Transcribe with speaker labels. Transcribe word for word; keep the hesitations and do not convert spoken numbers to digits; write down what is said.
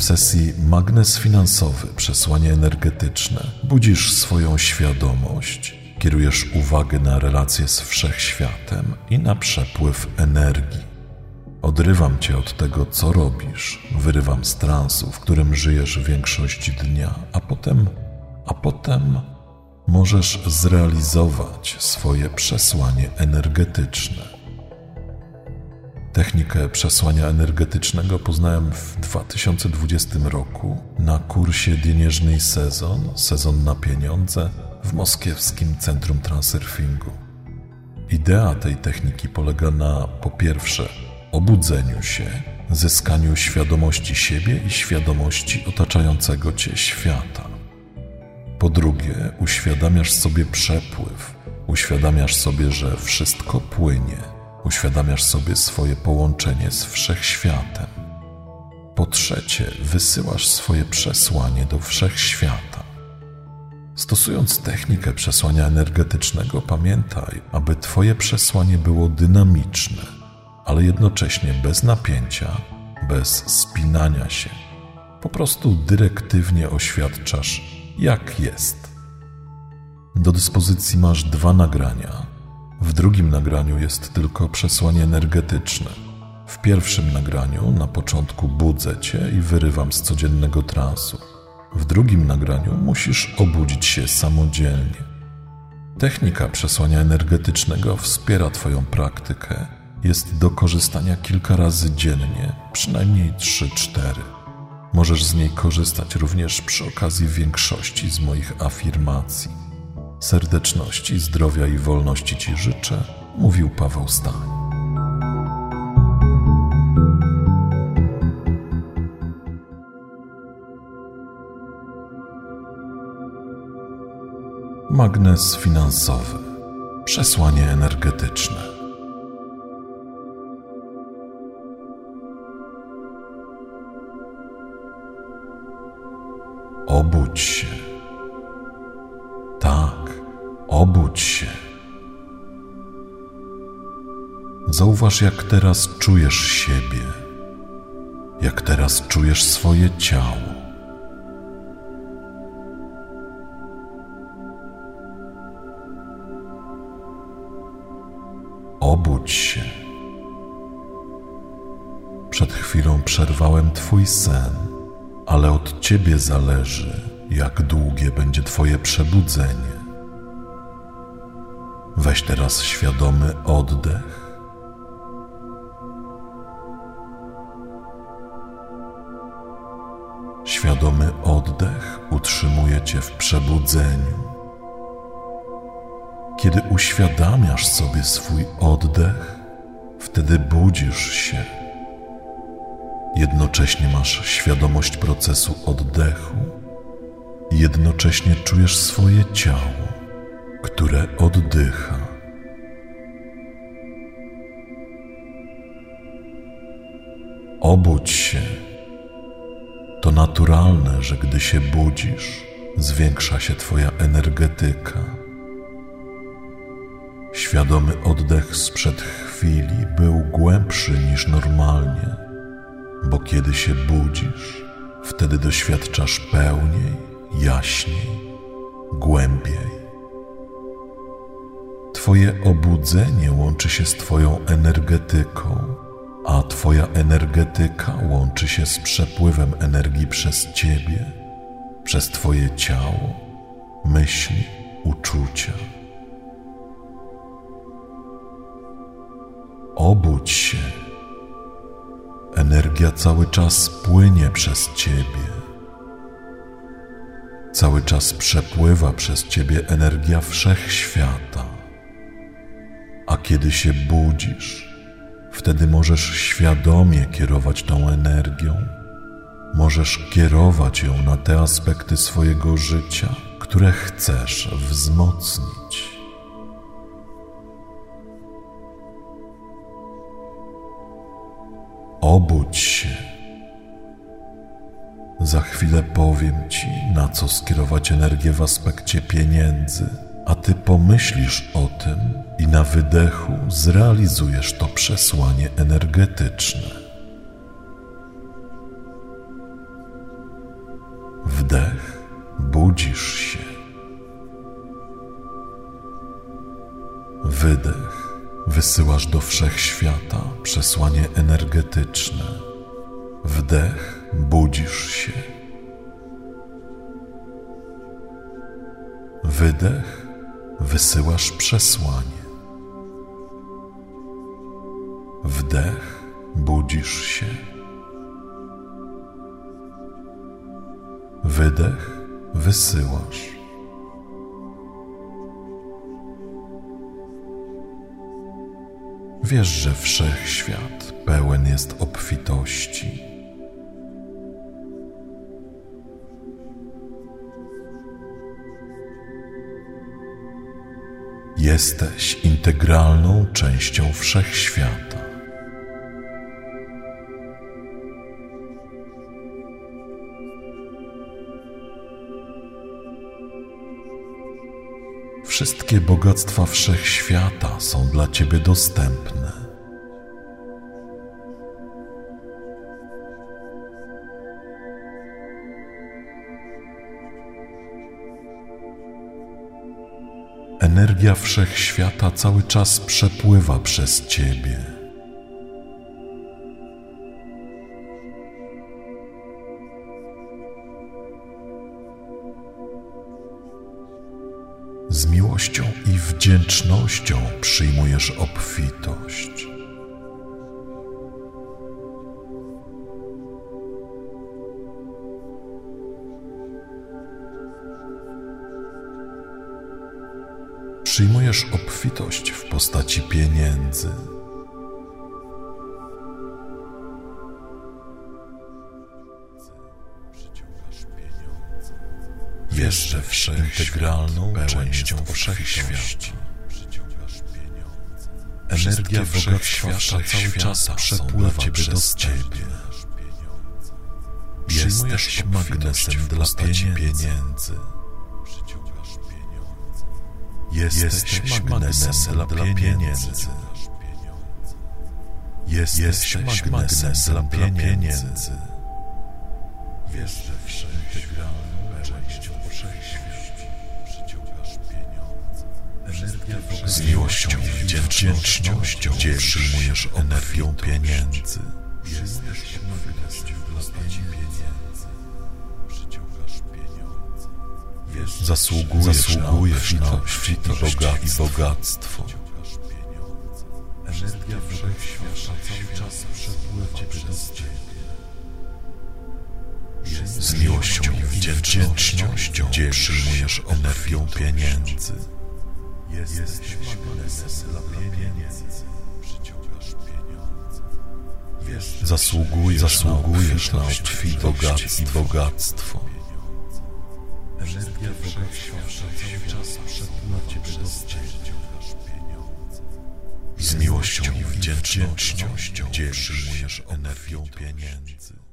Speaker 1: W sesji magnes finansowy, przesłanie energetyczne, budzisz swoją świadomość, kierujesz uwagę na relacje z wszechświatem i na przepływ energii. Odrywam cię od tego, co robisz, wyrywam z transu, w którym żyjesz większość dnia, a potem, a potem możesz zrealizować swoje przesłanie energetyczne. Technikę przesłania energetycznego poznałem w dwa tysiące dwudziestym roku na kursie Pieniężny Sezon, sezon na pieniądze w moskiewskim Centrum Transurfingu. Idea tej techniki polega na, po pierwsze, obudzeniu się, zyskaniu świadomości siebie i świadomości otaczającego cię świata. Po drugie, uświadamiasz sobie przepływ, uświadamiasz sobie, że wszystko płynie, uświadamiasz sobie swoje połączenie z wszechświatem. Po trzecie, wysyłasz swoje przesłanie do wszechświata. Stosując technikę przesłania energetycznego, pamiętaj, aby twoje przesłanie było dynamiczne, ale jednocześnie bez napięcia, bez spinania się. Po prostu dyrektywnie oświadczasz, jak jest. Do dyspozycji masz dwa nagrania. W drugim nagraniu jest tylko przesłanie energetyczne. W pierwszym nagraniu na początku budzę cię i wyrywam z codziennego transu. W drugim nagraniu musisz obudzić się samodzielnie. Technika przesłania energetycznego wspiera twoją praktykę. Jest do korzystania kilka razy dziennie, przynajmniej trzy cztery. Możesz z niej korzystać również przy okazji większości z moich afirmacji. Serdeczności, zdrowia i wolności ci życzę, mówił Paweł Stań. Magnes finansowy. Przesłanie energetyczne. Obudź się. Tak, obudź się. Zauważ, jak teraz czujesz siebie, jak teraz czujesz swoje ciało. Obudź się. Przed chwilą przerwałem twój sen, ale od ciebie zależy, jak długie będzie twoje przebudzenie. Weź teraz świadomy oddech. Świadomy oddech utrzymuje cię w przebudzeniu. Kiedy uświadamiasz sobie swój oddech, wtedy budzisz się. Jednocześnie masz świadomość procesu oddechu i jednocześnie czujesz swoje ciało, które oddycha. Obudź się. To naturalne, że gdy się budzisz, zwiększa się twoja energetyka. Świadomy oddech sprzed chwili był głębszy niż normalnie, bo kiedy się budzisz, wtedy doświadczasz pełniej, jaśniej, głębiej. Twoje obudzenie łączy się z twoją energetyką, a twoja energetyka łączy się z przepływem energii przez ciebie, przez twoje ciało, myśli, uczucia. Obudź się. Energia cały czas płynie przez ciebie. Cały czas przepływa przez ciebie energia wszechświata. A kiedy się budzisz, wtedy możesz świadomie kierować tą energią. Możesz kierować ją na te aspekty swojego życia, które chcesz wzmocnić. Obudź się. Za chwilę powiem ci, na co skierować energię w aspekcie pieniędzy, a ty pomyślisz o tym i na wydechu zrealizujesz to przesłanie energetyczne. Wdech, budzisz się. Wydech, wysyłasz do wszechświata przesłanie energetyczne. Wdech, budzisz się. Wydech, wysyłasz przesłanie. Wdech, budzisz się. Wydech, wysyłasz. Wiesz, że wszechświat pełen jest obfitości. Jesteś integralną częścią wszechświata. Wszystkie bogactwa wszechświata są dla ciebie dostępne. Energia wszechświata cały czas przepływa przez ciebie. Z miłością i wdzięcznością przyjmujesz obfitość. Przyjmujesz obfitość w postaci pieniędzy. Wiesz, że wszechintegralną częścią wszechświata. Energia wszechświata cały czas przepływa przez ciebie. Jesteś magnesem dla pieniędzy. Jesteś magnesem dla pieniędzy. Jesteś magnesem dla pieniędzy. Wiesz, że wszechintegralną częścią wszechświata przyciągasz pieniądze. Z miłością i wdzięcznością przyjmujesz energią pieniędzy. Jesteś magnesem dla pieniędzy. Przyciągasz pieniądze. Zasługujesz, Zasługujesz na obfitość i bogactwo. Energia wszechświata cały czas przepływa ciebie do ciebie. Z miłością i wdzięcznością przyjmujesz energią pieniędzy. Jesteś magnesem dla pieniędzy. Przyciągasz pieniądze. Zasługujesz, Zasługujesz na obfitość i bogactwo. Energia wszechświata cały czas przepływa ciebie do ciebie. Z miłością i wdzięcznością przyjmujesz energią pieniędzy.